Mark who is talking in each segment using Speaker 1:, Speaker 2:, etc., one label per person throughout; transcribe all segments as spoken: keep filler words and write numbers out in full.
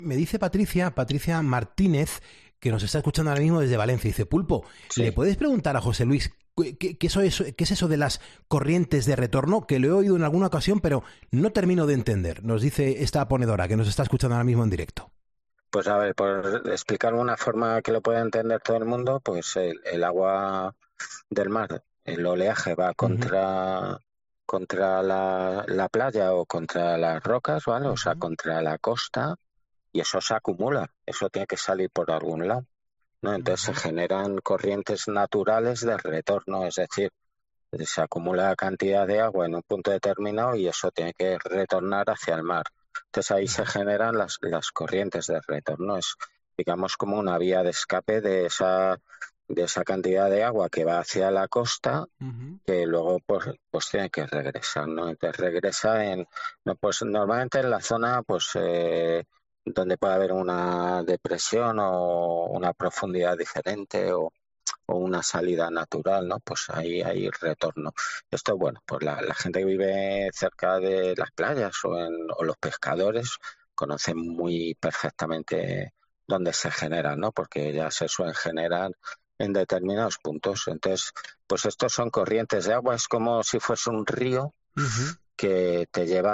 Speaker 1: Me dice Patricia, Patricia Martínez, que nos está escuchando ahora mismo desde Valencia. Dice, Pulpo,
Speaker 2: Sí.
Speaker 1: ¿le puedes preguntar a José Luis qué, qué, eso es, qué es eso de las corrientes de retorno? Que lo he oído en alguna ocasión, pero no termino de entender. Nos dice esta ponedora que nos está escuchando ahora mismo en directo.
Speaker 2: Pues a ver, por explicar una forma que lo pueda entender todo el mundo, pues el, el agua del mar, el oleaje va contra, uh-huh. contra la, la playa o contra las rocas, ¿vale? Uh-huh. O sea, contra la costa, y eso se acumula, eso tiene que salir por algún lado, ¿no? Entonces uh-huh. se generan corrientes naturales de retorno, es decir, se acumula cantidad de agua en un punto determinado y eso tiene que retornar hacia el mar. Entonces ahí se generan las, las corrientes de retorno. Es, digamos, como una vía de escape de esa, de esa cantidad de agua que va hacia la costa, uh-huh. que luego pues, pues tiene que regresar, ¿no? Entonces regresa en, no, pues normalmente en la zona pues eh, donde puede haber una depresión o una profundidad diferente o o una salida natural, ¿no? Pues ahí hay retorno. Esto, bueno, pues la, la gente que vive cerca de las playas o, en, o los pescadores conocen muy perfectamente dónde se generan, ¿no? Porque ya se suelen generar en determinados puntos. Entonces, pues estos son corrientes de agua, es como si fuese un río uh-huh. que te lleva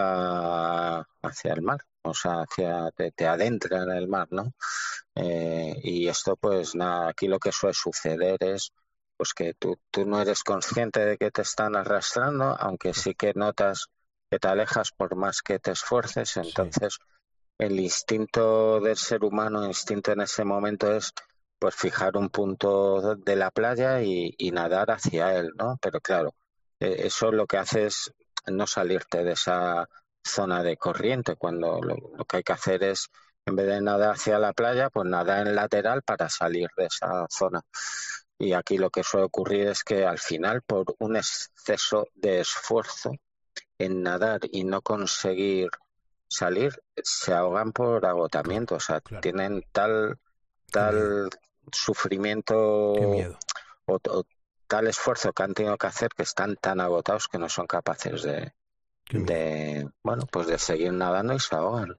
Speaker 2: hacia, hacia el mar. O sea, hacia, te, te adentra en el mar, ¿no? Eh, y esto, pues nada, aquí lo que suele suceder es pues que tú, tú no eres consciente de que te están arrastrando, aunque sí que notas que te alejas por más que te esfuerces. Entonces, sí. El instinto del ser humano, el instinto en ese momento es pues fijar un punto de la playa y, y nadar hacia él, ¿no? Pero claro, eh, eso lo que hace es no salirte de esa zona de corriente, cuando lo, lo que hay que hacer es, en vez de nadar hacia la playa, pues nadar en lateral para salir de esa zona. Y aquí lo que suele ocurrir es que al final, por un exceso de esfuerzo en nadar y no conseguir salir, se ahogan por agotamiento. Claro, o sea, claro. tienen tal, tal sufrimiento
Speaker 1: Qué miedo.
Speaker 2: O, o tal esfuerzo que han tenido que hacer que están tan agotados que no son capaces de, de bueno, pues de seguir nadando y se ahogan.